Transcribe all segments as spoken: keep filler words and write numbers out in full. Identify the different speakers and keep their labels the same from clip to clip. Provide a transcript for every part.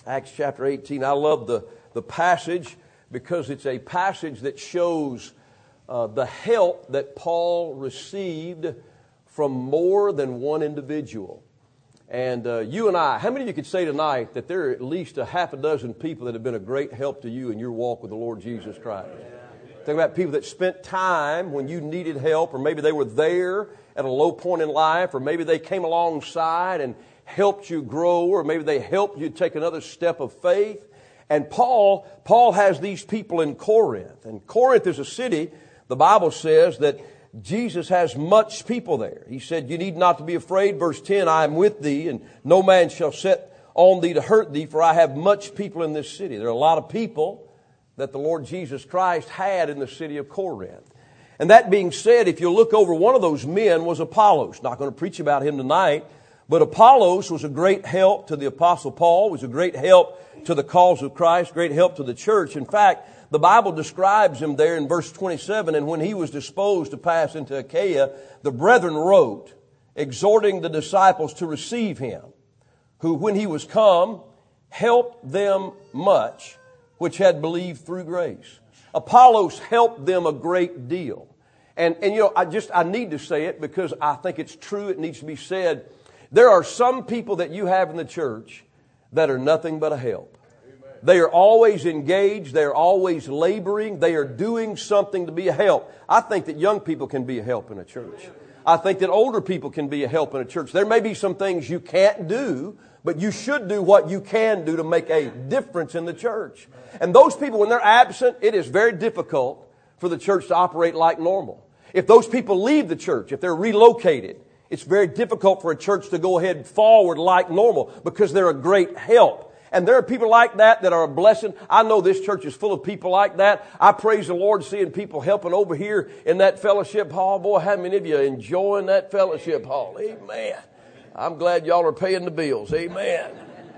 Speaker 1: Acts chapter eighteen. I love the, the passage because it's a passage that shows uh, the help that Paul received from more than one individual. And uh, you and I, how many of you could say tonight that there are at least a half a dozen people that have been a great help to you in your walk with the Lord Jesus Christ? Think about people that spent time when you needed help, or maybe they were there at a low point in life, or maybe they came alongside and helped you grow, or maybe they helped you take another step of faith. And Paul, Paul has these people in Corinth. And Corinth is a city, the Bible says, that Jesus has much people there. He said, you need not to be afraid. Verse ten, I am with thee, and no man shall set on thee to hurt thee, for I have much people in this city. There are a lot of people that the Lord Jesus Christ had in the city of Corinth. And that being said, if you look over, one of those men was Apollos. Not going to preach about him tonight, but Apollos was a great help to the Apostle Paul, was a great help to the cause of Christ, great help to the church. In fact, the Bible describes him there in verse twenty-seven, and when he was disposed to pass into Achaia, the brethren wrote, exhorting the disciples to receive him, who when he was come, helped them much, which had believed through grace. Apollos helped them a great deal. And, and you know, I just, I need to say it because I think it's true. It needs to be said. There are some people that you have in the church that are nothing but a help. They are always engaged. They are always laboring. They are doing something to be a help. I think that young people can be a help in a church. I think that older people can be a help in a church. There may be some things you can't do, but you should do what you can do to make a difference in the church. And those people, when they're absent, it is very difficult for the church to operate like normal. If those people leave the church, if they're relocated, it's very difficult for a church to go ahead forward like normal because they're a great help. And there are people like that that are a blessing. I know this church is full of people like that. I praise the Lord seeing people helping over here in that fellowship hall. Boy, how many of you are enjoying that fellowship hall? Amen. I'm glad y'all are paying the bills. Amen.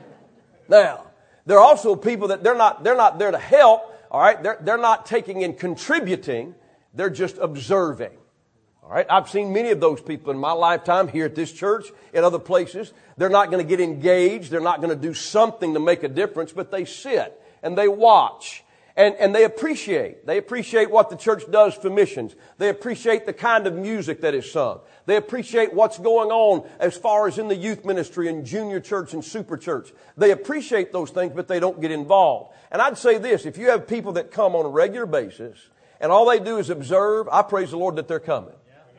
Speaker 1: Now, there are also people that they're not, they're not there to help. All right. They're, they're not taking and contributing. They're just observing. All right. I've seen many of those people in my lifetime here at this church, in other places. They're not going to get engaged. They're not going to do something to make a difference, but they sit and they watch and, and they appreciate. They appreciate what the church does for missions. They appreciate the kind of music that is sung. They appreciate what's going on as far as in the youth ministry and junior church and super church. They appreciate those things, but they don't get involved. And I'd say this, if you have people that come on a regular basis and all they do is observe, I praise the Lord that they're coming.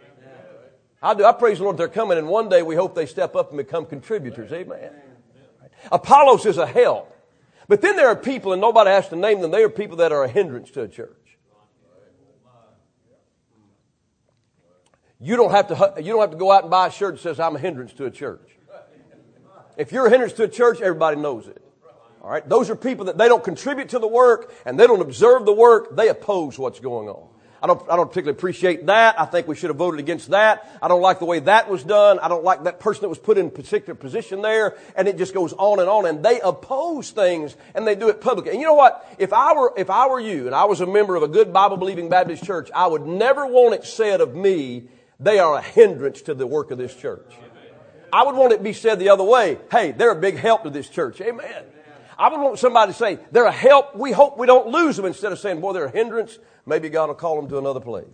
Speaker 1: I do. I praise the Lord they're coming, and one day we hope they step up and become contributors. Amen. Apollos is a help. But then there are people, and nobody has to name them, they are people that are a hindrance to a church. You don't have to, you don't have to go out and buy a shirt that says, I'm a hindrance to a church. If you're a hindrance to a church, everybody knows it. All right. Those are people that they don't contribute to the work, and they don't observe the work. They oppose what's going on. I don't, I don't particularly appreciate that. I think we should have voted against that. I don't like the way that was done. I don't like that person that was put in a particular position there. And it just goes on and on. And they oppose things and they do it publicly. And you know what? If I were, if I were you and I was a member of a good Bible-believing Baptist church, I would never want it said of me, they are a hindrance to the work of this church. I would want it to be said the other way. Hey, they're a big help to this church. Amen. I would want somebody to say, they're a help. We hope we don't lose them, instead of saying, boy, they're a hindrance. Maybe God will call them to another place.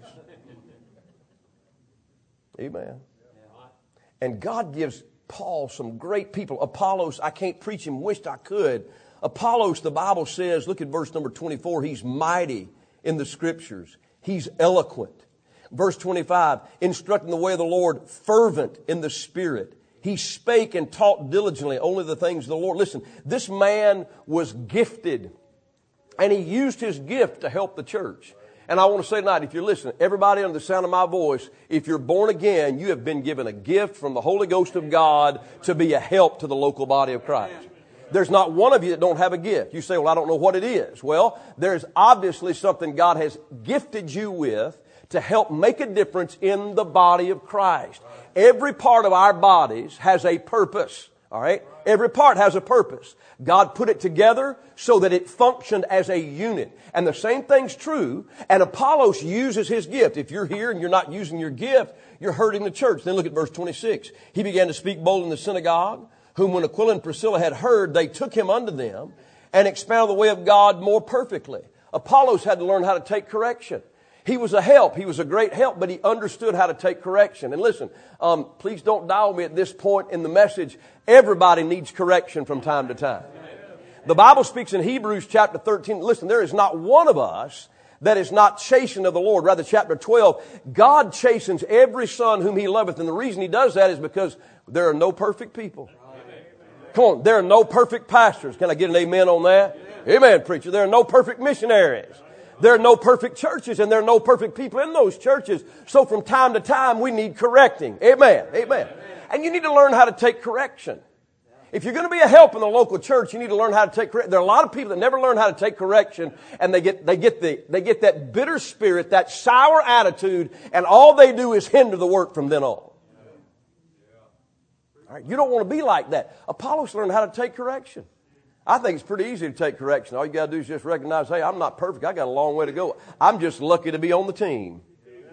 Speaker 1: Amen. And God gives Paul some great people. Apollos, I can't preach him, wished I could. Apollos, the Bible says, look at verse number twenty-four, he's mighty in the scriptures. He's eloquent. Verse twenty-five, instructing the way of the Lord, fervent in the spirit. He spake and taught diligently only the things of the Lord. Listen, this man was gifted, and he used his gift to help the church. And I want to say tonight, if you're listening, everybody under the sound of my voice, if you're born again, you have been given a gift from the Holy Ghost of God to be a help to the local body of Christ. There's not one of you that don't have a gift. You say, well, I don't know what it is. Well, there's obviously something God has gifted you with to help make a difference in the body of Christ. Every part of our bodies has a purpose. All right? Every part has a purpose. God put it together so that it functioned as a unit. And the same thing's true. And Apollos uses his gift. If you're here and you're not using your gift, you're hurting the church. Then look at verse twenty-six. He began to speak boldly in the synagogue, whom when Aquila and Priscilla had heard, they took him unto them and expounded the way of God more perfectly. Apollos had to learn how to take correction. He was a help. He was a great help, but he understood how to take correction. And listen, um, please don't dial me at this point in the message. Everybody needs correction from time to time. The Bible speaks in Hebrews chapter thirteen. Listen, there is not one of us that is not chastened of the Lord. Rather, chapter twelve, God chastens every son whom he loveth. And the reason he does that is because there are no perfect people. Come on, there are no perfect pastors. Can I get an amen on that? Amen, preacher. There are no perfect missionaries. There are no perfect churches, and there are no perfect people in those churches. So from time to time, we need correcting. Amen. Amen. And you need to learn how to take correction. If you're going to be a help in the local church, you need to learn how to take correction. There are a lot of people that never learn how to take correction, and they get, they get the, they get that bitter spirit, that sour attitude, and all they do is hinder the work from then on. All right, you don't want to be like that. Apollos learned how to take correction. I think it's pretty easy to take correction. All you got to do is just recognize, hey, I'm not perfect. I got a long way to go. I'm just lucky to be on the team.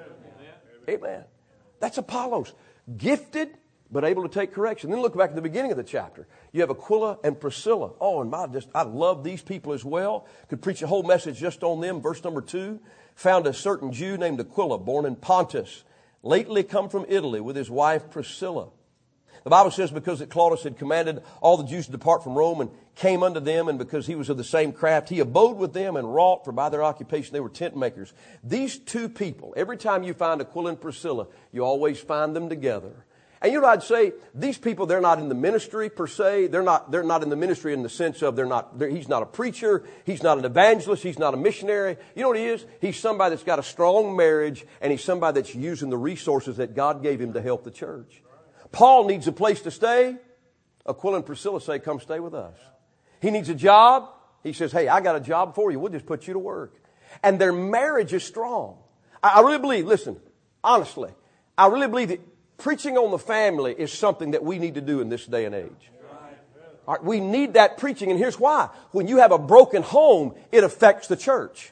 Speaker 1: Amen. Amen. That's Apollos. Gifted, but able to take correction. Then look back at the beginning of the chapter. You have Aquila and Priscilla. Oh, and my, just I love these people as well. Could preach a whole message just on them. Verse number two. Found a certain Jew named Aquila, born in Pontus, lately come from Italy with his wife Priscilla. The Bible says because that Claudius had commanded all the Jews to depart from Rome and came unto them, and because he was of the same craft, he abode with them and wrought, for by their occupation they were tent makers. These two people, every time you find Aquila and Priscilla, you always find them together. And you know, I'd say these people, they're not in the ministry per se. They're not, they're not in the ministry in the sense of they're not, they're, he's not a preacher. He's not an evangelist. He's not a missionary. You know what he is? He's somebody that's got a strong marriage, and he's somebody that's using the resources that God gave him to help the church. Paul needs a place to stay. Aquila and Priscilla say, come stay with us. He needs a job. He says, hey, I got a job for you. We'll just put you to work. And their marriage is strong. I really believe, listen, honestly, I really believe that preaching on the family is something that we need to do in this day and age. All right, we need that preaching, and here's why. When you have a broken home, it affects the church.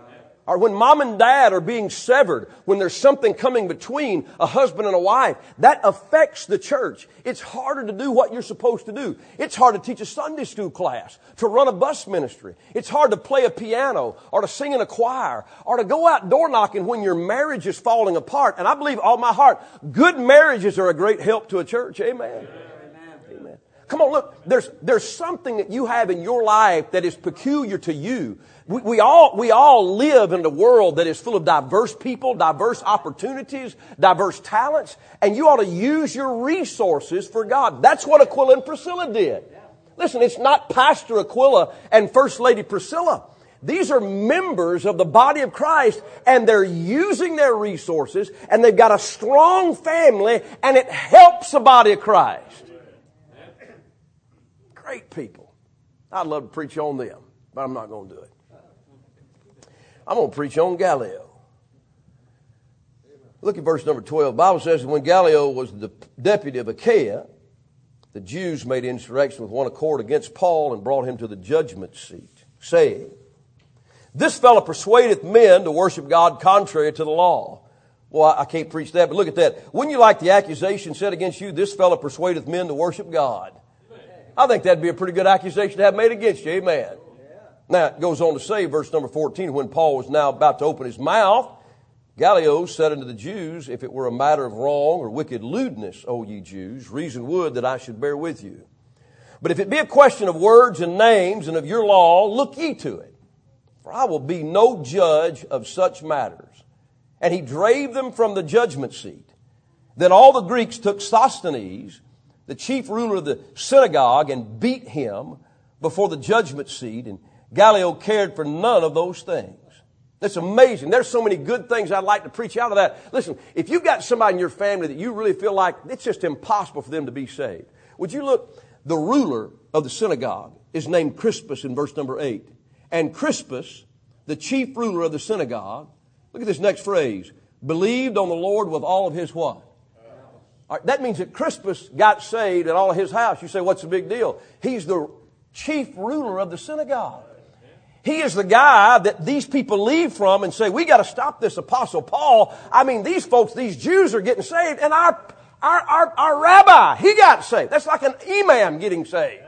Speaker 1: Or when mom and dad are being severed, when there's something coming between a husband and a wife, that affects the church. It's harder to do what you're supposed to do. It's hard to teach a Sunday school class, to run a bus ministry. It's hard to play a piano or to sing in a choir or to go out door knocking when your marriage is falling apart. And I believe all my heart, good marriages are a great help to a church. Amen. Amen. Come on, look, there's, there's something that you have in your life that is peculiar to you. We, we all, we all live in a world that is full of diverse people, diverse opportunities, diverse talents, and you ought to use your resources for God. That's what Aquila and Priscilla did. Listen, it's not Pastor Aquila and First Lady Priscilla. These are members of the body of Christ, and they're using their resources, and they've got a strong family, and it helps the body of Christ. Great people. I'd love to preach on them, but I'm not going to do it. I'm going to preach on Gallio. Look at verse number twelve. The Bible says that when Gallio was the deputy of Achaia, the Jews made insurrection with one accord against Paul and brought him to the judgment seat, saying, this fellow persuadeth men to worship God contrary to the law. Well, I can't preach that, but look at that. Wouldn't you like the accusation said against you, this fellow persuadeth men to worship God? I think that'd be a pretty good accusation to have made against you. Amen. Now, it goes on to say, verse number fourteen, when Paul was now about to open his mouth, Gallio said unto the Jews, if it were a matter of wrong or wicked lewdness, O ye Jews, reason would that I should bear with you. But if it be a question of words and names and of your law, look ye to it. For I will be no judge of such matters. And he drave them from the judgment seat. Then all the Greeks took Sosthenes, the chief ruler of the synagogue, and beat him before the judgment seat, and Gallio cared for none of those things. That's amazing. There's so many good things I'd like to preach out of that. Listen, if you've got somebody in your family that you really feel like it's just impossible for them to be saved, would you look, the ruler of the synagogue is named Crispus in verse number eight. And Crispus, the chief ruler of the synagogue, look at this next phrase, believed on the Lord with all of his what? All right, that means that Crispus got saved in all of his house. You say, what's the big deal? He's the chief ruler of the synagogue. He is the guy that these people leave from and say, we got to stop this Apostle Paul. I mean, these folks, these Jews are getting saved, and our, Our, our, our rabbi, he got saved. That's like an imam getting saved.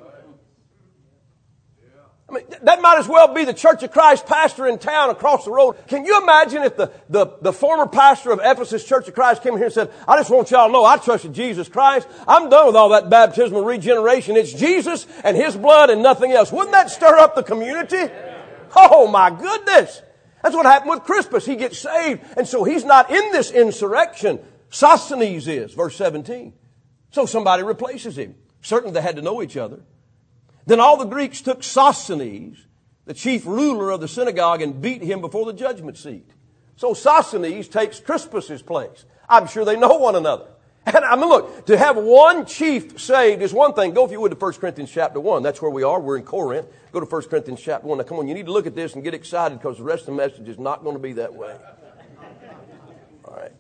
Speaker 1: I mean, that might as well be the Church of Christ pastor in town across the road. Can you imagine if the, the, the former pastor of Ephesus Church of Christ came here and said, I just want y'all to know I trusted Jesus Christ. I'm done with all that baptismal regeneration. It's Jesus and His blood and nothing else. Wouldn't that stir up the community? Oh my goodness. That's what happened with Crispus. He gets saved. And so he's not in this insurrection. Sosthenes is, verse seventeen. So somebody replaces him. Certainly they had to know each other. Then all the Greeks took Sosthenes, the chief ruler of the synagogue, and beat him before the judgment seat. So Sosthenes takes Crispus's place. I'm sure they know one another. And I mean, look, to have one chief saved is one thing. Go, if you would, to First Corinthians chapter one. That's where we are. We're in Corinth. Go to First Corinthians chapter one. Now, come on, you need to look at this and get excited because the rest of the message is not going to be that way. All right.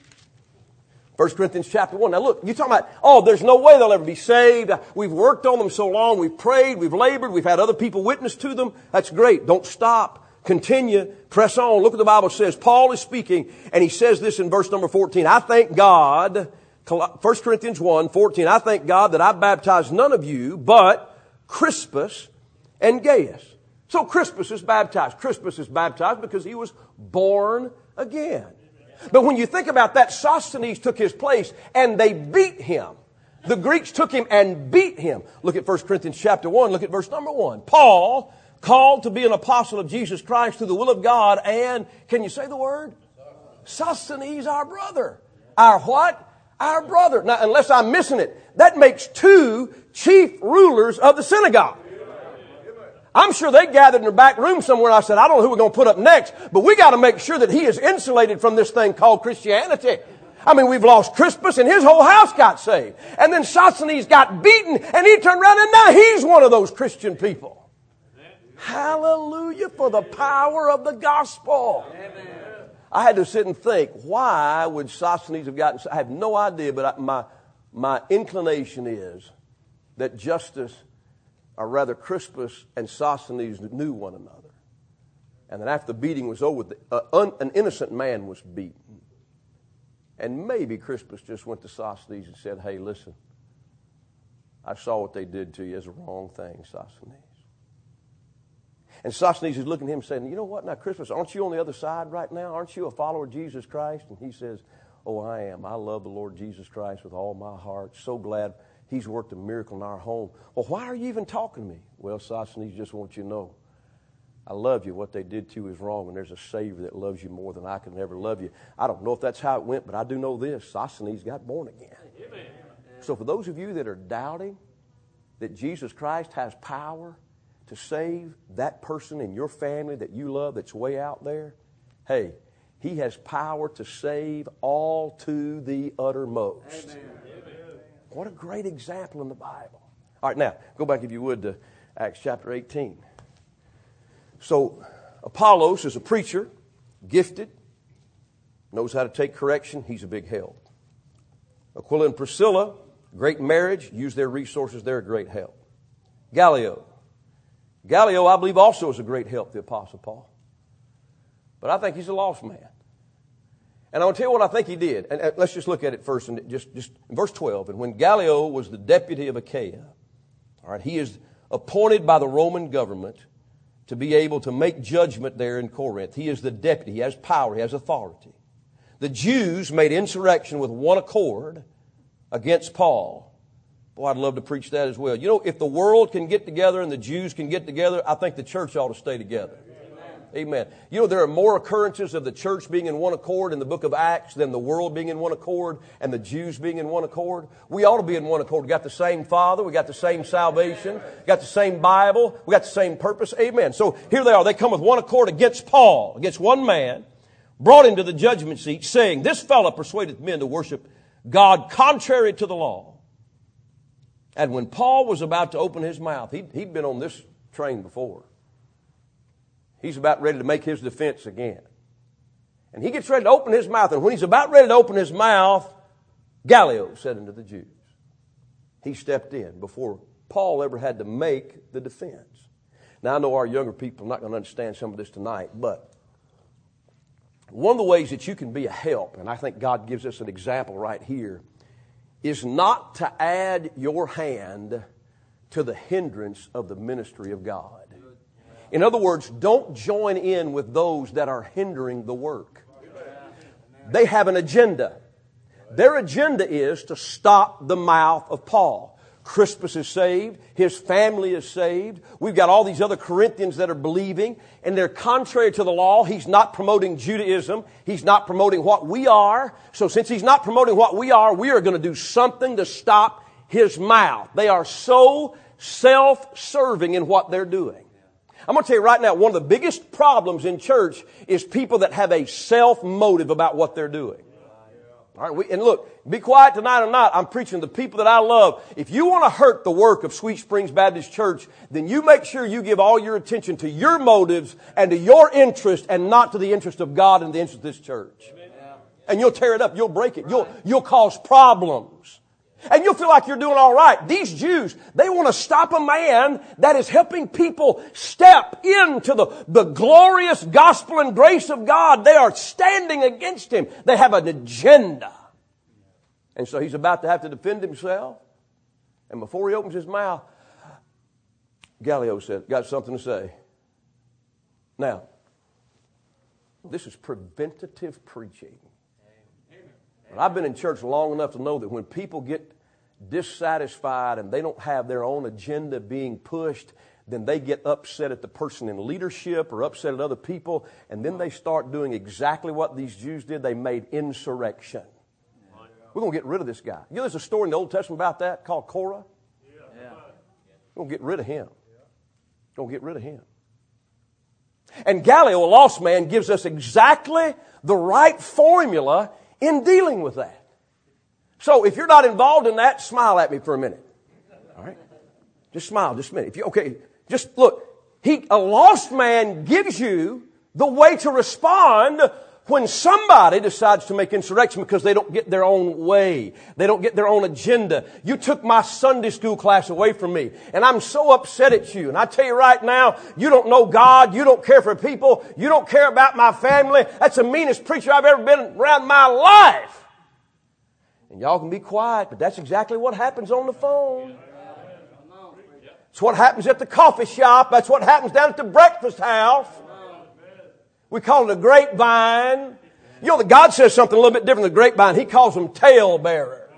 Speaker 1: First Corinthians chapter one. Now look, you're talking about, oh, there's no way they'll ever be saved. We've worked on them so long. We've prayed. We've labored. We've had other people witness to them. That's great. Don't stop. Continue. Press on. Look what the Bible says. Paul is speaking, and he says this in verse number fourteen. I thank God, First Corinthians one, fourteen. I thank God that I baptized none of you but Crispus and Gaius. So Crispus is baptized. Crispus is baptized because he was born again. But when you think about that, Sosthenes took his place and they beat him. The Greeks took him and beat him. Look at First Corinthians chapter one. Look at verse number one. Paul, called to be an apostle of Jesus Christ through the will of God, and, can you say the word? Sosthenes, our brother. Our what? Our brother. Now, unless I'm missing it, that makes two chief rulers of the synagogue. I'm sure they gathered in their back room somewhere. I said, I don't know who we're going to put up next, but we got to make sure that he is insulated from this thing called Christianity. I mean, we've lost Crispus and his whole house got saved. And then Sosthenes got beaten and he turned around and now he's one of those Christian people. Hallelujah for the power of the gospel. Amen. I had to sit and think, why would Sosthenes have gotten saved? I have no idea, but I, my, my inclination is that Justus, or rather Crispus and Sosthenes knew one another. And then after the beating was over, uh, un, an innocent man was beaten. And maybe Crispus just went to Sosthenes and said, hey, listen, I saw what they did to you as a wrong thing, Sosthenes. And Sosthenes is looking at him saying, you know what now, Crispus, aren't you on the other side right now? Aren't you a follower of Jesus Christ? And he says, oh, I am. I love the Lord Jesus Christ with all my heart. So glad He's worked a miracle in our home. Well, why are you even talking to me? Well, Sosthenes, just want you to know, I love you. What they did to you is wrong, and there's a Savior that loves you more than I could ever love you. I don't know if that's how it went, but I do know this. Sosthenes got born again. Amen. So for those of you that are doubting that Jesus Christ has power to save that person in your family that you love that's way out there, hey, He has power to save all to the uttermost. Amen. What a great example in the Bible. All right, now, go back, if you would, to Acts chapter eighteen. So, Apollos is a preacher, gifted, knows how to take correction. He's a big help. Aquila and Priscilla, great marriage, use their resources. They're a great help. Gallio. Gallio, I believe, also is a great help, the Apostle Paul. But I think he's a lost man. And I'll tell you what I think he did. And let's just look at it first. And just, just in verse twelve. And when Gallio was the deputy of Achaia, all right, he is appointed by the Roman government to be able to make judgment there in Corinth. He is the deputy. He has power. He has authority. The Jews made insurrection with one accord against Paul. Boy, I'd love to preach that as well. You know, if the world can get together and the Jews can get together, I think the church ought to stay together. Amen. You know, there are more occurrences of the church being in one accord in the book of Acts than the world being in one accord and the Jews being in one accord. We ought to be in one accord. We got the same Father. We got the same salvation. We got the same Bible. We got the same purpose. Amen. So here they are. They come with one accord against Paul, against one man, brought him to the judgment seat, saying, this fellow persuadeth men to worship God contrary to the law. And when Paul was about to open his mouth, he'd, he'd been on this train before. He's about ready to make his defense again. And he gets ready to open his mouth. And when he's about ready to open his mouth, Gallio said unto the Jews. He stepped in before Paul ever had to make the defense. Now, I know our younger people are not going to understand some of this tonight, but one of the ways that you can be a help, and I think God gives us an example right here, is not to add your hand to the hindrance of the ministry of God. In other words, don't join in with those that are hindering the work. They have an agenda. Their agenda is to stop the mouth of Paul. Crispus is saved. His family is saved. We've got all these other Corinthians that are believing, and they're contrary to the law. He's not promoting Judaism. He's not promoting what we are. So since he's not promoting what we are, we are going to do something to stop his mouth. They are so self-serving in what they're doing. I'm going to tell you right now, one of the biggest problems in church is people that have a self-motive about what they're doing. All right, we, and look, be quiet tonight or not, I'm preaching to the people that I love. If you want to hurt the work of Sweet Springs Baptist Church, then you make sure you give all your attention to your motives and to your interest and not to the interest of God and the interest of this church. And you'll tear it up. You'll break it. You'll, you'll cause problems. And you'll feel like you're doing all right. These Jews, they want to stop a man that is helping people step into the, the glorious gospel and grace of God. They are standing against him. They have an agenda. And so he's about to have to defend himself. And before he opens his mouth, Gallio said, got something to say. Now, this is preventative preaching. But I've been in church long enough to know that when people get dissatisfied and they don't have their own agenda being pushed, then they get upset at the person in leadership or upset at other people, and then they start doing exactly what these Jews did. They made insurrection. We're going to get rid of this guy. You know, there's a story in the Old Testament about that called Korah. Yeah. We're going to get rid of him. We're going to get rid of him. And Gallio, a lost man, gives us exactly the right formula in dealing with that. So if you're not involved in that, smile at me for a minute. All right? Just smile just a minute. If you okay, just look. He a lost man gives you the way to respond when somebody decides to make insurrection because they don't get their own way. They don't get their own agenda. You took my Sunday school class away from me, and I'm so upset at you. And I tell you right now, you don't know God. You don't care for people. You don't care about my family. That's the meanest preacher I've ever been around in my life. And y'all can be quiet, but that's exactly what happens on the phone. It's what happens at the coffee shop. That's what happens down at the breakfast house. We call it a grapevine. You know that God says something a little bit different than the grapevine. He calls them tale bearers.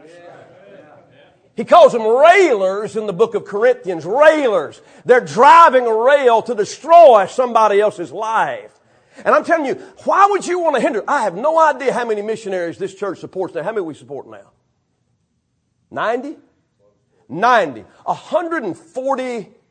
Speaker 1: He calls them railers in the book of Corinthians. Railers. They're driving a rail to destroy somebody else's life. And I'm telling you, why would you want to hinder? I have no idea how many missionaries this church supports now. How many we support now? ninety? ninety. one hundred forty, one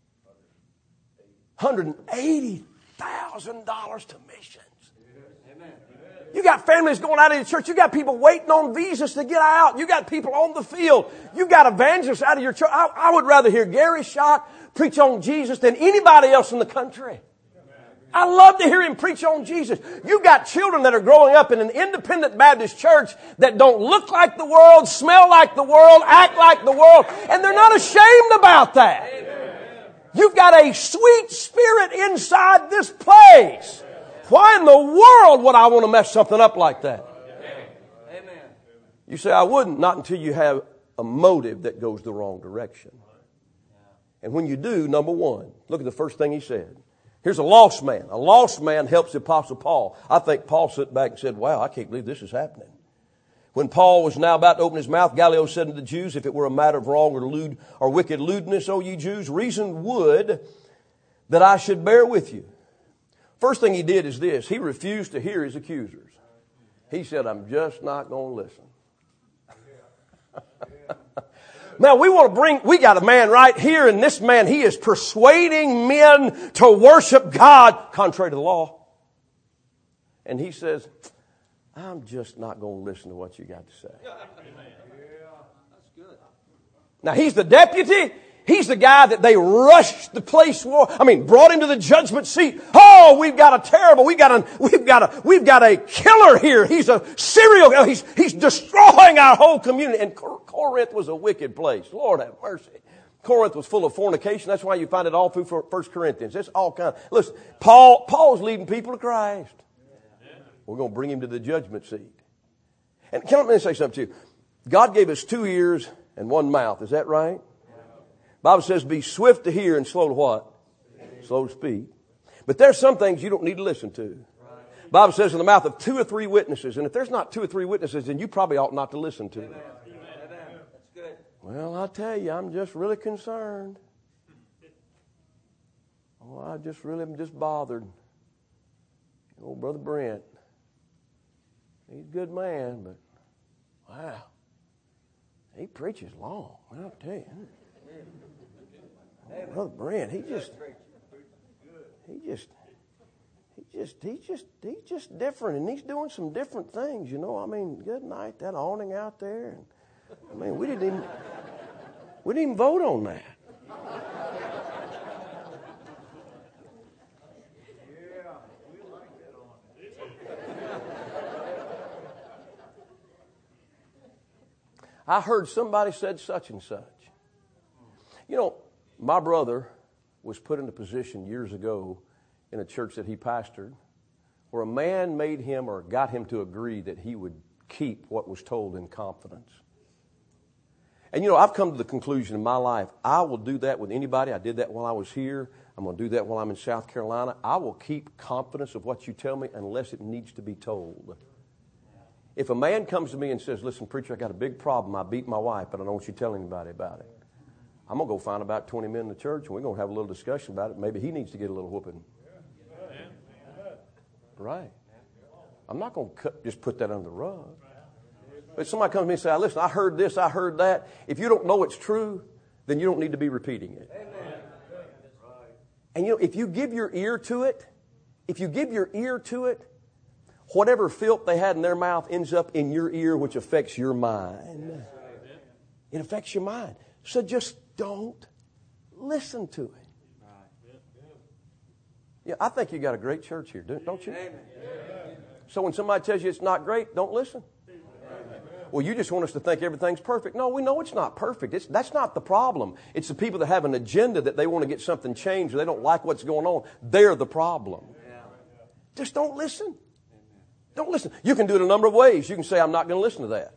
Speaker 1: hundred eighty thousand dollars to missions. You got families going out of the church. You got people waiting on visas to get out. You got people on the field. You got evangelists out of your church. I, I would rather hear Gary Schock preach on Jesus than anybody else in the country. I love to hear him preach on Jesus. You got children that are growing up in an independent Baptist church that don't look like the world, smell like the world, act like the world, and they're not ashamed about that. You've got a sweet spirit inside this place. Why in the world would I want to mess something up like that? Amen. You say, I wouldn't. Not until you have a motive that goes the wrong direction. And when you do, number one, look at the first thing he said. Here's a lost man. A lost man helps the Apostle Paul. I think Paul sat back and said, wow, I can't believe this is happening. When Paul was now about to open his mouth, Gallio said to the Jews, if it were a matter of wrong or lewd or wicked lewdness, O ye Jews, reason would that I should bear with you. First thing he did is this. He refused to hear his accusers. He said, I'm just not going to listen. Now we want to bring, we got a man right here, and this man, he is persuading men to worship God contrary to the law. And he says, I'm just not going to listen to what you got to say. Now he's the deputy. He's the guy that they rushed the place for. I mean, brought him to the judgment seat. Oh, we've got a terrible, we've got a, we've got a, we've got a killer here. He's a serial, he's, he's destroying our whole community. And Corinth was a wicked place. Lord have mercy. Corinth was full of fornication. That's why you find it all through First Corinthians. It's all kind of, listen, Paul, Paul's leading people to Christ. We're going to bring him to the judgment seat. And can I say something to you? God gave us two ears and one mouth. Is that right? Bible says be swift to hear and slow to what? Slow to speak. But there's some things you don't need to listen to. Bible says in the mouth of two or three witnesses. And if there's not two or three witnesses, then you probably ought not to listen to them. Well, I tell you, I'm just really concerned. Oh, I just really am just bothered. Old Brother Brent. He's a good man, but wow. He preaches long. I'll tell you. Oh, Brother Brent, he just, he just, he just, he just, he's just different, and he's doing some different things. You know, I mean, good night, that awning out there. And, I mean, we didn't even, we didn't even vote on that. I heard somebody said such and such. You know, my brother was put in a position years ago in a church that he pastored where a man made him or got him to agree that he would keep what was told in confidence. And, you know, I've come to the conclusion in my life, I will do that with anybody. I did that while I was here. I'm going to do that while I'm in South Carolina. I will keep confidence of what you tell me unless it needs to be told. If a man comes to me and says, listen, preacher, I got a big problem. I beat my wife, but I don't want you to tell anybody about it. I'm going to go find about twenty men in the church, and we're going to have a little discussion about it. Maybe he needs to get a little whooping. Right. I'm not going to cut, just put that under the rug. But somebody comes to me and says, listen, I heard this, I heard that. If you don't know it's true, then you don't need to be repeating it. And you know, if you give your ear to it, if you give your ear to it, whatever filth they had in their mouth ends up in your ear, which affects your mind. It affects your mind. So just don't listen to it. Yeah, I think you got a great church here, don't you? So when somebody tells you it's not great, don't listen. Well, you just want us to think everything's perfect. No, we know it's not perfect. It's, that's not the problem. It's the people that have an agenda that they want to get something changed or they don't like what's going on. They're the problem. Just don't listen. Don't listen. You can do it a number of ways. You can say, I'm not going to listen to that.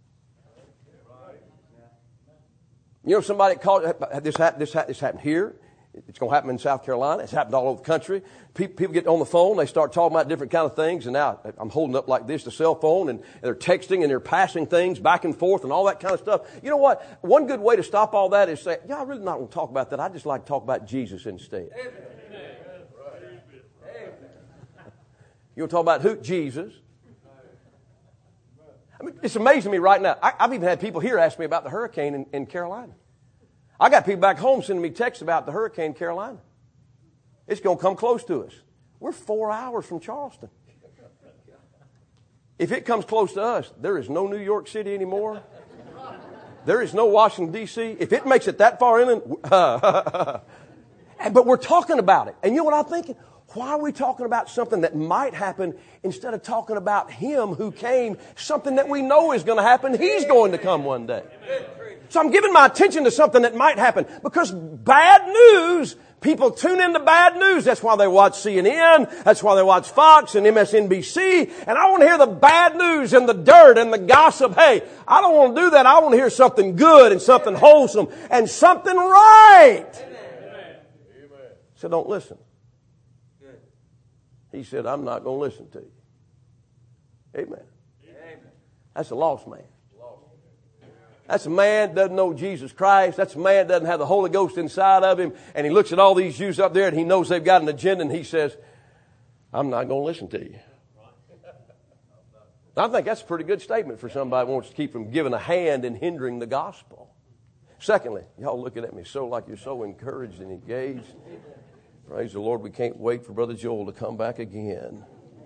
Speaker 1: You know, somebody called, this, this, this happened here. It's going to happen in South Carolina. It's happened all over the country. People, people get on the phone. They start talking about different kind of things. And now I'm holding up like this, the cell phone, and they're texting and they're passing things back and forth and all that kind of stuff. You know what? One good way to stop all that is say, yeah, I really not want to talk about that. I just like to talk about Jesus instead. Amen. You want to talk about who? Jesus. I mean, it's amazing to me right now. I, I've even had people here ask me about the hurricane in, in Carolina. I got people back home sending me texts about the hurricane in Carolina. It's going to come close to us. We're four hours from Charleston. If it comes close to us, there is no New York City anymore. There is no Washington, D C If it makes it that far inland, uh, but we're talking about it. And you know what I'm thinking? Why are we talking about something that might happen instead of talking about Him who came, something that we know is going to happen? He's going to come one day. So I'm giving my attention to something that might happen because bad news, people tune into bad news. That's why they watch C N N. That's why they watch Fox and M S N B C. And I want to hear the bad news and the dirt and the gossip. Hey, I don't want to do that. I want to hear something good and something wholesome and something right. So don't listen. He said, I'm not going to listen to you. Amen. Amen. That's a lost man. That's a man that doesn't know Jesus Christ. That's a man that doesn't have the Holy Ghost inside of him. And he looks at all these Jews up there and he knows they've got an agenda and he says, I'm not going to listen to you. I think that's a pretty good statement for somebody who wants to keep from giving a hand and hindering the gospel. Secondly, y'all looking at me so like you're so encouraged and engaged. Praise the Lord, we can't wait for Brother Joel to come back again.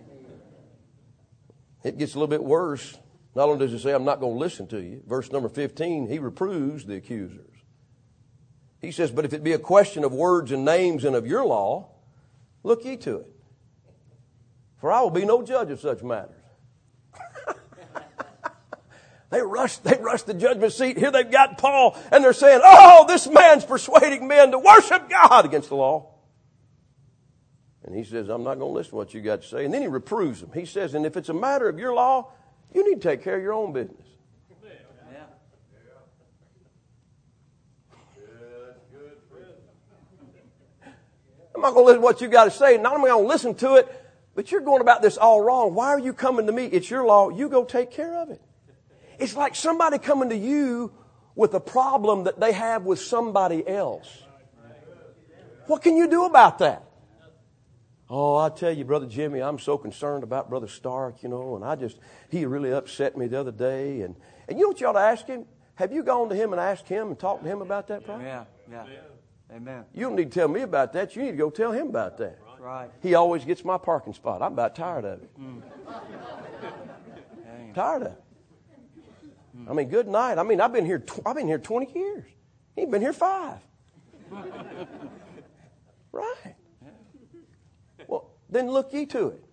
Speaker 1: It gets a little bit worse. Not only does he say, I'm not going to listen to you. Verse number fifteen, he reproves the accusers. He says, but if it be a question of words and names and of your law, look ye to it. For I will be no judge of such matters. They rushed, they rushed the judgment seat. Here they've got Paul, and they're saying, oh, this man's persuading men to worship God against the law. And he says, I'm not going to listen to what you got to say. And then he reproves them. He says, and if it's a matter of your law, you need to take care of your own business. I'm not going to listen to what you got to say. Not only am I going to listen to it, but you're going about this all wrong. Why are you coming to me? It's your law. You go take care of it. It's like somebody coming to you with a problem that they have with somebody else. What can you do about that? Oh, I tell you, Brother Jimmy, I'm so concerned about Brother Stark, you know, and I just, he really upset me the other day. And, and you know what you ought to ask him? Have you gone to him and asked him and talked to him about that problem?
Speaker 2: Yeah, yeah. Amen.
Speaker 1: You don't need to tell me about that. You need to go tell him about that.
Speaker 2: Right.
Speaker 1: He always gets my parking spot. I'm about tired of it. Mm. Tired of it. I mean, good night. I mean, I've been here. Tw- I've been here twenty years. He's been here five. Right. Well, then look ye to it.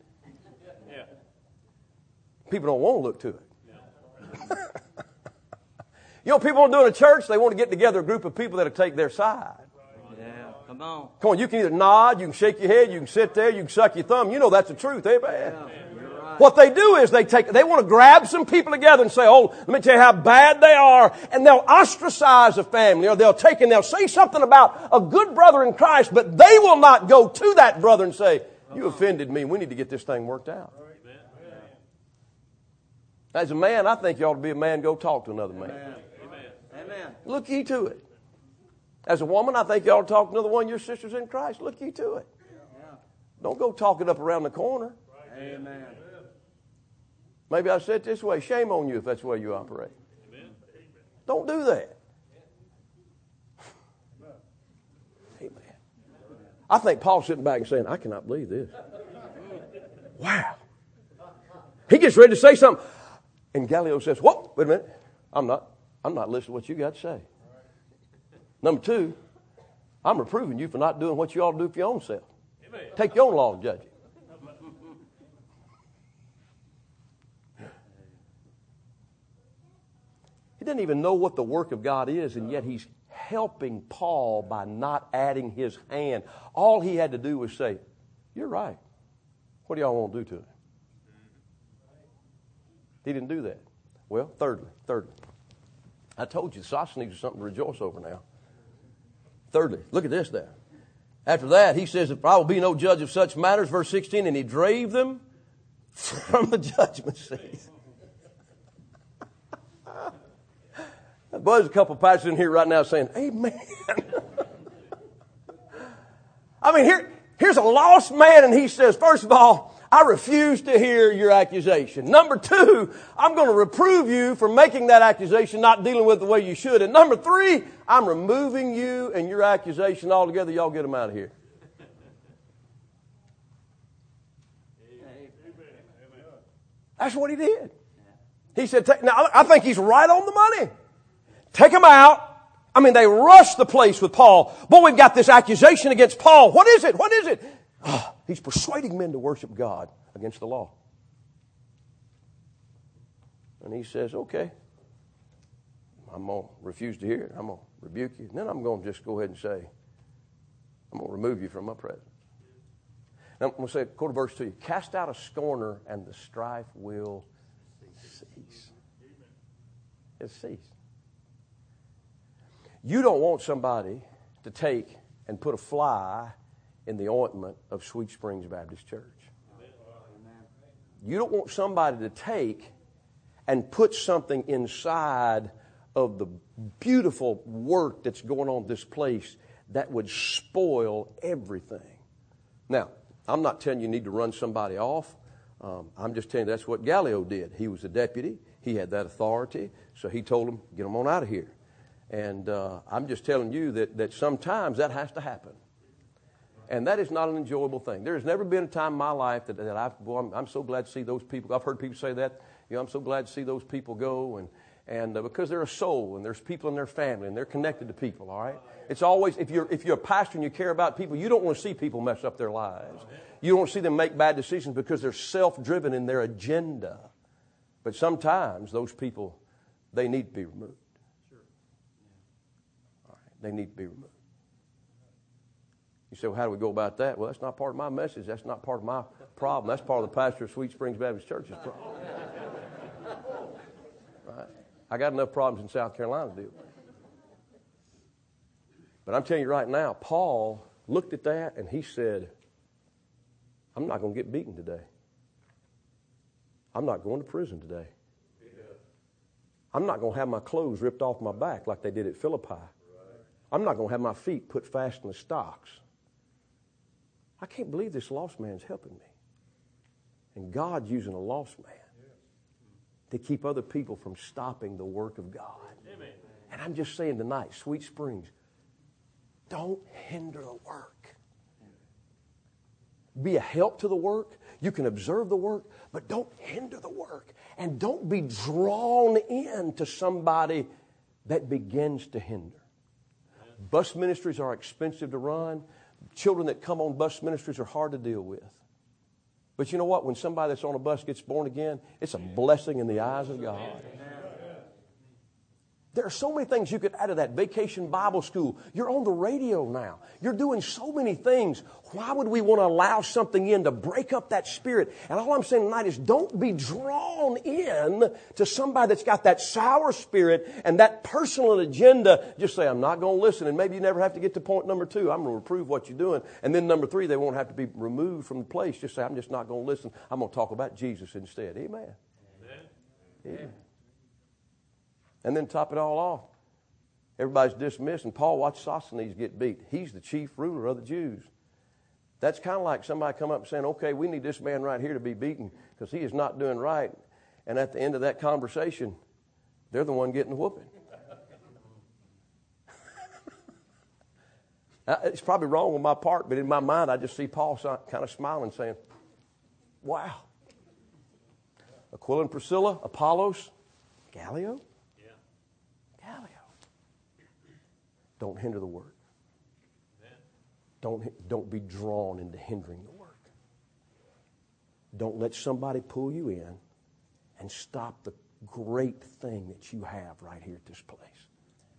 Speaker 1: People don't want to look to it. You know, people don't do in a church. They want to get together a group of people that'll take their side.
Speaker 2: Yeah, come on.
Speaker 1: Come on, you can either nod, you can shake your head, you can sit there, you can suck your thumb. You know that's the truth, amen.
Speaker 2: Yeah, you're right.
Speaker 1: What they do is they take, they want to grab some people together and say, oh, let me tell you how bad they are. And they'll ostracize a family, or they'll take and they'll say something about a good brother in Christ, but they will not go to that brother and say, you offended me. We need to get this thing worked out. As a man, I think you ought to be a man, go talk to another man.
Speaker 2: Amen. Amen.
Speaker 1: Look ye to it. As a woman, I think you ought to talk to another one of your sisters in Christ. Look ye to it.
Speaker 2: Yeah.
Speaker 1: Don't go talking up around the corner.
Speaker 2: Amen.
Speaker 1: Maybe I said it this way. Shame on you if that's the way you operate. Amen. Don't do that. Amen. I think Paul's sitting back and saying, I cannot believe this. Wow. He gets ready to say something. And Gallio says, whoa, wait a minute. I'm not, I'm not listening to what you got to say. Number two, I'm reproving you for not doing what you ought to do for your own self. Amen. Take your own law and judge it. He didn't even know what the work of God is, and yet he's helping Paul by not adding his hand. All he had to do was say, you're right. What do y'all want to do to it? He didn't do that. Well, thirdly, thirdly, I told you Sosthenes is something to rejoice over now. Thirdly, look at this there. After that, he says, if I will be no judge of such matters, verse sixteen, and he drave them from the judgment seat. Boy, there's a couple of pastors in here right now saying, amen. I mean, here, here's a lost man, and he says, first of all, I refuse to hear your accusation. Number two, I'm going to reprove you for making that accusation, not dealing with it the way you should. And number three, I'm removing you and your accusation altogether. Y'all get them out of here. That's what he did. He said, now I think he's right on the money. Take him out. I mean, they rushed the place with Paul. Boy, we've got this accusation against Paul. What is it? What is it? Oh, he's persuading men to worship God against the law. And he says, okay, I'm going to refuse to hear it. I'm going to rebuke you. And then I'm going to just go ahead and say, I'm going to remove you from my presence. Now, I'm going to say, quote a verse to you. Cast out a scorner and the strife will cease. It'll cease. You don't want somebody to take and put a fly in the ointment of Sweet Springs Baptist Church. You don't want somebody to take and put something inside of the beautiful work that's going on in this place that would spoil everything. Now, I'm not telling you you need to run somebody off. Um, I'm just telling you that's what Gallio did. He was a deputy. He had that authority. So he told him, get them on out of here. And uh, I'm just telling you that, that sometimes that has to happen. And that is not an enjoyable thing. There has never been a time in my life that, that I've, boy, I'm, I'm so glad to see those people. I've heard people say that. You know, I'm so glad to see those people go. And, and uh, because they're a soul, and there's people in their family, and they're connected to people, all right? It's always, if you're, if you're a pastor and you care about people, you don't want to see people mess up their lives. You don't want to see them make bad decisions because they're self-driven in their agenda. But sometimes those people, they need to be removed. All right, they need to be removed. You say, well, how do we go about that? Well, that's not part of my message. That's not part of my problem. That's part of the pastor of Sweet Springs Baptist Church's problem. Right? I got enough problems in South Carolina to deal with. But I'm telling you right now, Paul looked at that and he said, I'm not going to get beaten today. I'm not going to prison today. I'm not going to have my clothes ripped off my back like they did at Philippi. I'm not going to have my feet put fast in the stocks. I can't believe this lost man's helping me. And God's using a lost man to keep other people from stopping the work of God. Amen. And I'm just saying tonight, Sweet Springs, don't hinder the work. Be a help to the work. You can observe the work, but don't hinder the work. And don't be drawn in to somebody that begins to hinder. Bus ministries are expensive to run. Children that come on bus ministries are hard to deal with. But you know what? When somebody that's on a bus gets born again, it's a blessing in the eyes of God. There are so many things you could add to that. Vacation Bible School. You're on the radio now. You're doing so many things. Why would we want to allow something in to break up that spirit? And all I'm saying tonight is don't be drawn in to somebody that's got that sour spirit and that personal agenda. Just say, I'm not going to listen. And maybe you never have to get to point number two. I'm going to reprove what you're doing. And then number three, they won't have to be removed from the place. Just say, I'm just not going to listen. I'm going to talk about Jesus instead. Amen. Amen. Amen. And then top it all off. Everybody's dismissed. And Paul watched Sosthenes get beat. He's the chief ruler of the Jews. That's kind of like somebody come up and saying, okay, we need this man right here to be beaten because he is not doing right. And at the end of that conversation, they're the one getting the whooping. It's probably wrong on my part, but in my mind, I just see Paul kind of smiling saying, wow. Aquila and Priscilla, Apollos, Gallio. Don't hinder the work. Don't, don't be drawn into hindering the work. Don't let somebody pull you in and stop the great thing that you have right here at this place.